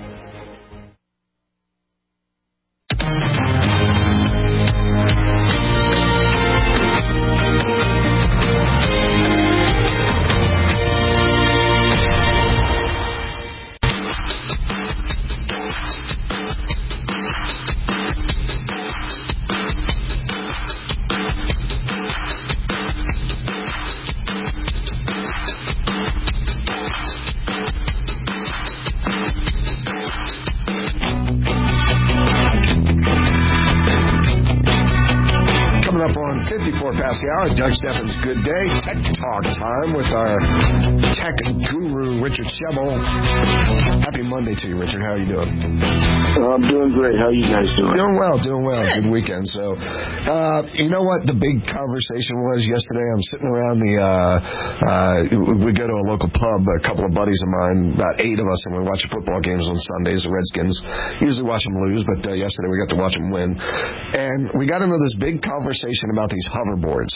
The hour, Doug Stephan's Good Day Tech Talk time with our tech guru, Richard Shebel. Happy Monday to you, Richard. How are you doing? Uh, I'm doing great. How are you guys doing? Doing well, doing well. Good weekend. So, uh, you know what the big conversation was yesterday? I'm sitting around the, uh, uh, we go to a local pub, a couple of buddies of mine, about eight of us, and we watch football games on Sundays, the Redskins. Usually watch them lose, but uh, yesterday we got to watch them win. And we got into this big conversation about these hoverboards.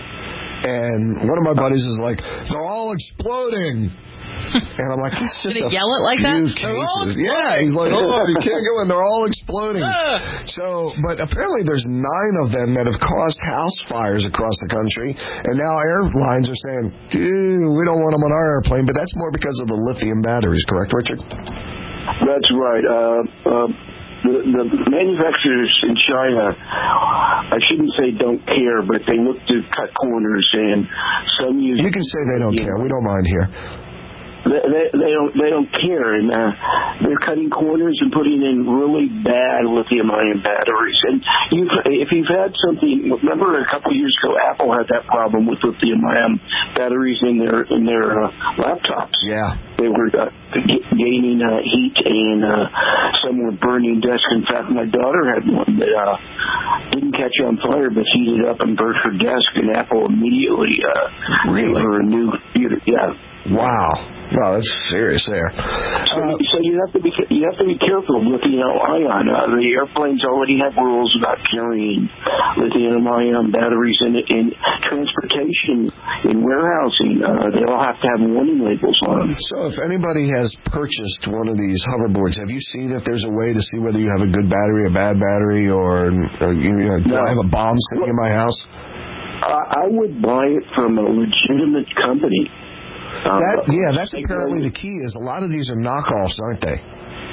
And one of my buddies is like, they're all exploding. And I'm like, it's just Did he a yell it like that? Cases. Yeah, he's like, oh, you can't go in. They're all exploding. So, but apparently there's nine of them that have caused house fires across the country. And now airlines are saying, we don't want them on our airplane. But that's more because of the lithium batteries, correct, Richard? That's right. Uh, uh, The, the manufacturers in China, I shouldn't say don't care, but they look to cut corners, and some use. You can say they don't care. Know, we don't mind here. They, they, they don't. They don't care, and uh, they're cutting corners and putting in really bad lithium-ion batteries. And you've, if you've had something, remember a couple of years ago, Apple had that problem with lithium-ion batteries in their in their uh, laptops. Yeah, they were uh, gaining uh, heat, and uh, some were burning desks. In fact, my daughter had one that uh, didn't catch on fire, but heated up and burnt her desk. And Apple immediately uh, really? gave her a new computer. Yeah. Wow. Well, that's serious there. So, so you have to be you have to be careful with lithium-ion. Uh, the airplanes already have rules about carrying lithium-ion batteries in, in transportation, in warehousing. Uh, they all have to have warning labels on them. So if anybody has purchased one of these hoverboards, have you seen if there's a way to see whether you have a good battery, a bad battery, or, or you know, do no. I have a bomb sitting in my house? Uh, I would buy it from a legitimate company. That, yeah, that's apparently the key. Is a lot of these are knockoffs, aren't they?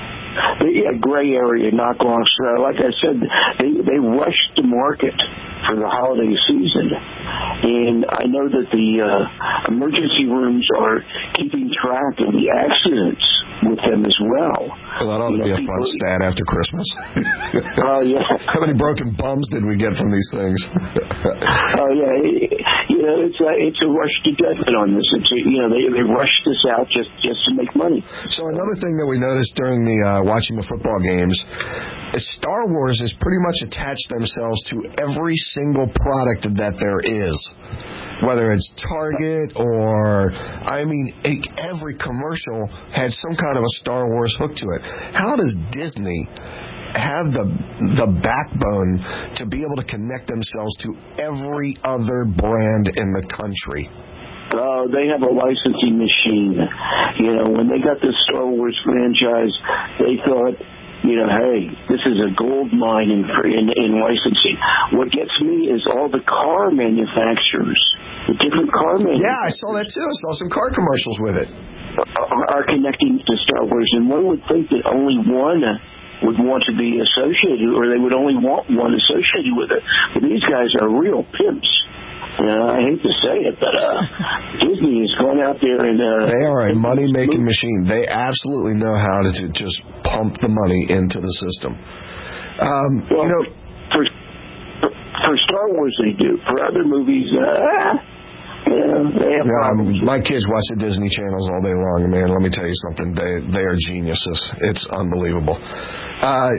Yeah, gray area knockoffs. Uh, like I said, they they rushed the market for the holiday season, and I know that the uh, emergency rooms are keeping track of the accidents with them as well. Well, that ought to you be know, a fun people, stat after Christmas. Oh, uh, yeah. How many broken bums did we get from these things? Oh, uh, yeah. You know, it's a, it's a rush to judgment on this. It's a, you know, they, they rushed this out just, just to make money. So another thing that we noticed during the uh, watching the football games is Star Wars has pretty much attached themselves to every single product that there is. Whether it's Target or, I mean, every commercial had some kind of a Star Wars hook to it. How does Disney have the the backbone to be able to connect themselves to every other brand in the country? Oh, they have a licensing machine. You know, when they got this Star Wars franchise, they thought, you know, hey, this is a gold mine in, in, in licensing. What gets me is all the car manufacturers, the different car manufacturers. Yeah, I saw that too. I saw some car commercials with it. Are, are connecting to Star Wars, and one would think that only one would want to be associated, or they would only want one associated with it. But these guys are real pimps. You know, I hate to say it, but uh, Disney has gone out there and... Uh, they are a money-making machine. They absolutely know how to, to just pump the money into the system. Um, well, you know, for, for Star Wars they do. For other movies, uh, you know, they have yeah, um, my kids watch the Disney channels all day long, man. Let me tell you something. They they are geniuses. It's unbelievable. Uh,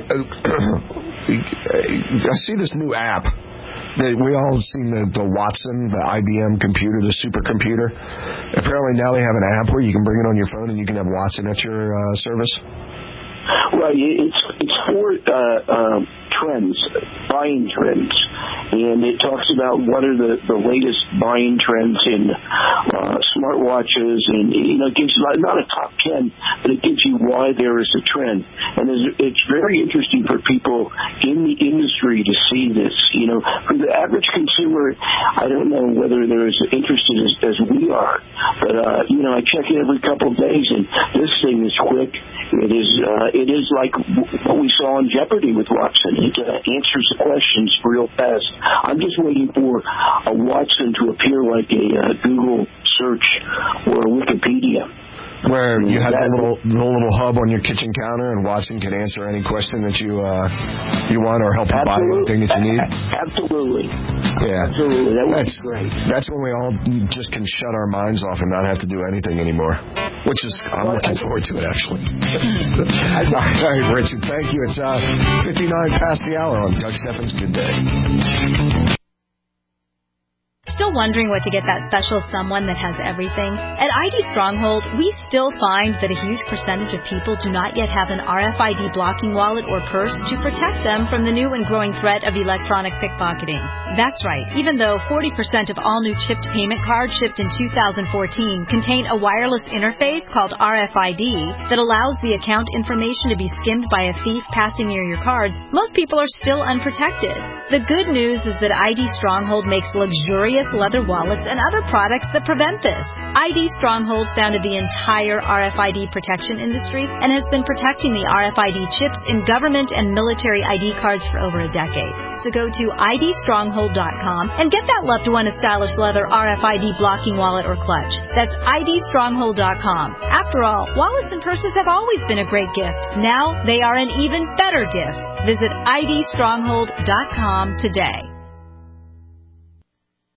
I see this new app. We all have seen the, the Watson, the I B M computer, the supercomputer. Apparently now they have an app where you can bring it on your phone and you can have Watson at your uh, service. Well, it's it's for uh, uh, trends, buying trends, and it talks about what are the, the latest buying trends in uh, smartwatches, and you know, it gives you not a top ten, but it gives you why there is a trend, and it's very interesting for people in the industry to see this. You know, for the average consumer, I don't know whether they're as interested as, as we are, but uh, you know, I check it every couple of days, and this thing is quick. It is uh, it is like what we saw on Jeopardy with Watson. It uh, answers the questions real fast. I'm just waiting for a Watson to appear like a uh, Google search or a Wikipedia. Where you have the little the little hub on your kitchen counter, and Watson can answer any question that you uh, you want, or help you buy anything that you need. Absolutely. Yeah. Absolutely. That would that's be great. That's when we all just can shut our minds off and not have to do anything anymore. Which is, I'm looking forward to it, actually. All right, Richard, thank you. It's uh, fifty-nine past the hour on Doug Steffens Good Day. Still wondering what to get that special someone that has everything? At I D Stronghold, we still find that a huge percentage of people do not yet have an R F I D blocking wallet or purse to protect them from the new and growing threat of electronic pickpocketing. That's right. Even though forty percent of all new chipped payment cards shipped in two thousand fourteen contain a wireless interface called R F I D that allows the account information to be skimmed by a thief passing near your cards, most people are still unprotected. The good news is that I D Stronghold makes luxurious leather wallets and other products that prevent this. I D Stronghold founded the entire R F I D protection industry and has been protecting the R F I D chips in government and military I D cards for over a decade. So go to I D stronghold dot com and get that loved one a stylish leather R F I D blocking wallet or clutch. That's I D stronghold dot com. After all, wallets and purses have always been a great gift. Now they are an even better gift. Visit I D stronghold dot com today.